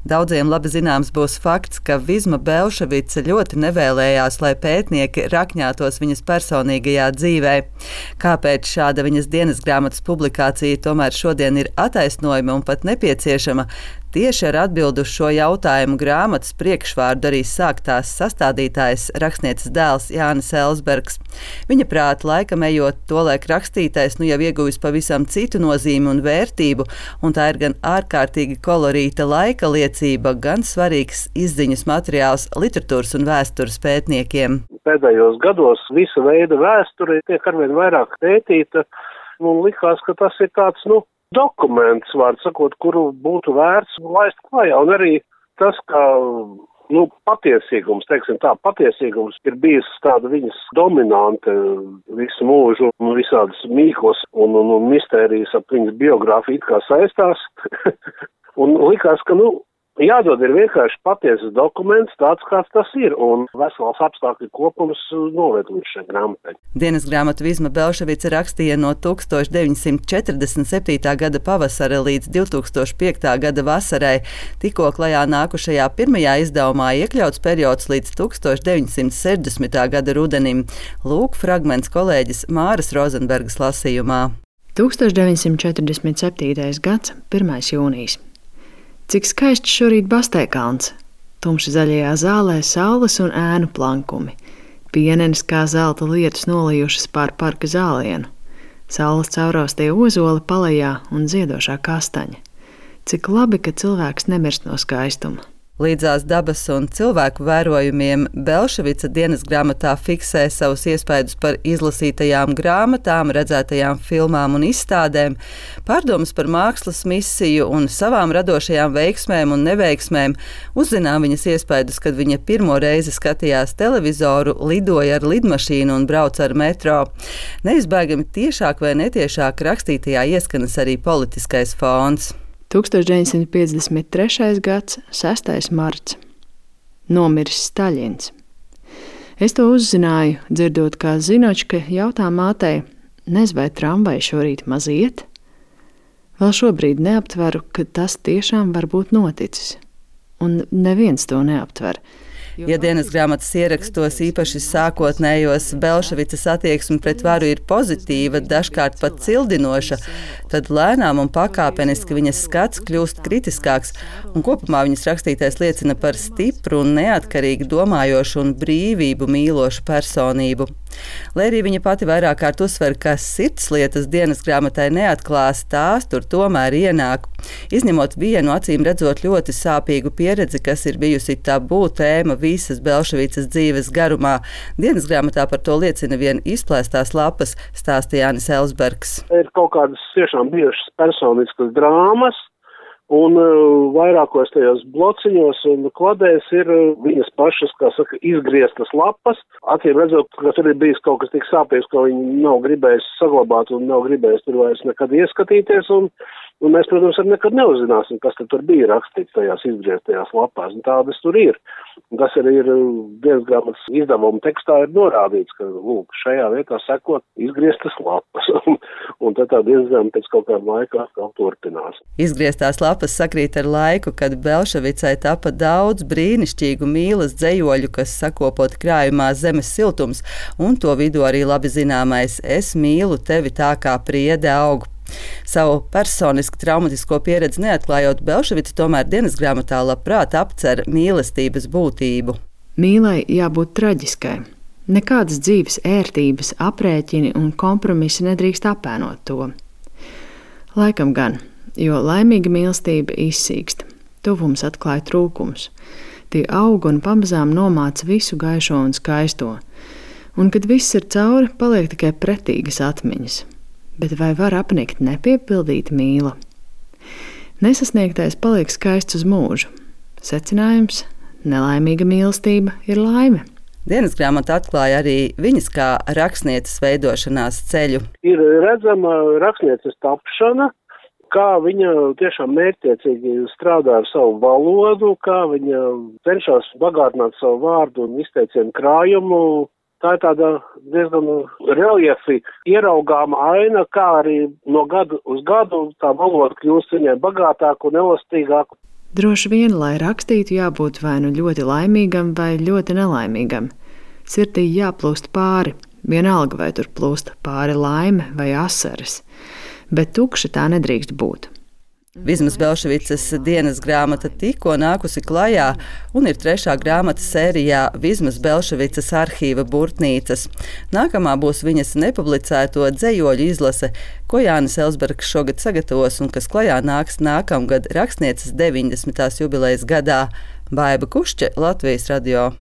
Daudziem labi zināms būs fakts, ka Vizma Belševica ļoti nevēlējās, lai pētnieki rakņātos viņas personīgajā dzīvē. Kāpēc šāda viņas dienasgrāmatas publikācija tomēr šodien ir attaisnojama un pat nepieciešama? Tieši ar atbildu uz šo jautājumu grāmatas priekšvārdu arī sāk tās sastādītājs, rakstnieces dēls Jānis Elsbergs. Viņa prāta laikam ejot tolaik rakstītais jau ieguvis pavisam citu nozīmi un vērtību, un tā ir gan ārkārtīgi kolorīta laika liecība, gan svarīgs izziņas materiāls literatūras un vēstures pētniekiem. Pēdējos gados visa veida vēsture tiek arvien vairāk pētīta, un likās, ka tas ir tāds, dokuments, vārds sakot, kuru būtu vērts laist klājā, un arī tas, ka, patiesīgums, patiesīgums ir bijis tāda viņas dominante visu mūžu, un visādas mīkos un mistērijas ap viņas biogrāfiju it kā saistās, un likās, ka, jādod ir vienkārši patiesas dokuments, tāds kāds tas ir, un vesels apstākļu kopums noved līdz šai grāmatai. Dienasgrāmatu Vizma Belševica rakstīja no 1947. gada pavasara līdz 2005. gada vasarai. Tikko klajā nākušajā pirmajā izdevumā iekļauts periods līdz 1960. gada rudenim. Lūk fragments kolēģis Māras Rozenbergas lasījumā. 1947. gads, 1. jūnijas. Cik skaists šorīt Basteikalns. Tumši zaļajā zālē saules un ēnu plankumi. Pienenes kā zelta lietus nolijušas pār parka zālienu. Saules caurostie ozoli palejā un ziedošā kastaņa. Cik labi, ka cilvēks nemirst no skaistuma. Līdzās dabas un cilvēku vērojumiem Belševica dienasgrāmatā fiksē savus iespaidus par izlasītajām grāmatām, redzētajām filmām un izstādēm, pārdomas par mākslas misiju un savām radošajām veiksmēm un neveiksmēm, uzzinām viņas iespaidus, kad viņa pirmo reizi skatījās televizoru, lidoja ar lidmašīnu un brauca ar metro. Neizbēgami tiešāk vai netiešāk rakstītajā ieskanas arī politiskais fons. 1953. gads, 6. marts. Nomiris Staļins. Es to uzzināju, dzirdot, kā Zinočka jautā mātei, nezinu, vai tramvai šorīt maz iet? Vēl šobrīd neaptveru, ka tas tiešām var būt noticis. Un neviens to neaptver. Ja dienasgrāmatas ierakstos īpaši sākotnējos Belševicas attieksme pret varu ir pozitīva, dažkārt pat cildinoša, tad lēnām un pakāpeniski viņas skats kļūst kritiskāks, un kopumā viņas rakstītais liecina par stipru un neatkarīgi domājošu un brīvību mīlošu personību. Lai arī viņa pati vairāk kārt uzsver, ka sirdslietas dienasgrāmatai neatklās, tās tur tomēr ienāk. Izņemot vienu acīm redzot ļoti sāpīgu pieredzi, kas ir bijusi tabū tēma visas Belševicas dzīves garumā. Dienasgrāmatā par to liecina vien izplēstās lapas, stāsta Jānis Elsbergs. Ir kaut kādas tiešām bijušas personiskas drāmas, un vairākos tajos blociņos un kladēs ir viņas pašas, kā saka, izgrieztas lapas. Acīm redzot, ka tur ir bijis kaut kas tik sāpīgs, ka viņi nav gribējis saglabāt un nav gribējis tur vairs nekad ieskatīties, un mēs, protams, arī nekad neuzzināsim, kas tur bija rakstīts tajās izgrieztajās lapās, un tādas tur ir. Un tas arī ir dienasgrāmatas izdevuma tekstā ir norādīts, ka, šajā vietā sekot izgrieztas lapas, un tad tā dienasgrāmata pēc kaut kāda laika atkal turpinās. Izgrieztās lapas sakrīt ar laiku, kad Belševicai tapa daudz brīnišķīgu mīlas dzejoļu, kas sakopoti krājumā Zemes siltums, un to vidū arī labi zināmais Es mīlu tevi tā kā priede aug. Savu personiski traumatisko pieredzi neatklājot, Belševica tomēr dienasgrāmatā labprāt apcer mīlestības būtību. Mīlai jābūt traģiskai. Nekādas dzīves ērtības, aprēķini un kompromisi nedrīkst apēnot to. Laikam gan, jo laimīga mīlestība izsīkst. Tuvums atklāja trūkums. Tie aug un pamazām nomāca visu gaišo un skaisto. Un, kad viss ir cauri, paliek tikai pretīgas atmiņas. Bet vai var apnikt nepiepildīta mīla? Nesasniegtais paliek skaists uz mūžu. Secinājums – nelaimīga mīlestība ir laime. Dienasgrāmata atklāja arī viņas kā rakstnieces veidošanās ceļu. Ir redzama rakstnieces tapšana, kā viņa tiešām mērķtiecīgi strādā ar savu valodu, kā viņa cenšas bagātināt savu vārdu un izteicienu krājumu. Tā ir tāda diezgan reliefi ieraugāma aina, kā arī no gadu uz gadu tā valoda kļūst viņai bagātāka un elastīgāka. Droši vien, lai rakstītu, jābūt vai nu ļoti laimīgam, vai ļoti nelaimīgam. Sirdī jāplūst pāri, vienalga vai tur plūst pāri laime vai asaras, bet tukša tā nedrīkst būt. Vismas Belševicas dienas grāmata tikko nākusi klajā un ir 3. grāmata sērijā Vismas Belševicas arhīva burtnīcas. Nākamā būs viņas nepublicēto dzejoļu izlase, ko Jānis Elsbergs šogad sagatavos un kas klajā nāks nākamgad rakstnieces 90. jubilejas gadā. Baiba Kušķe, Latvijas radio.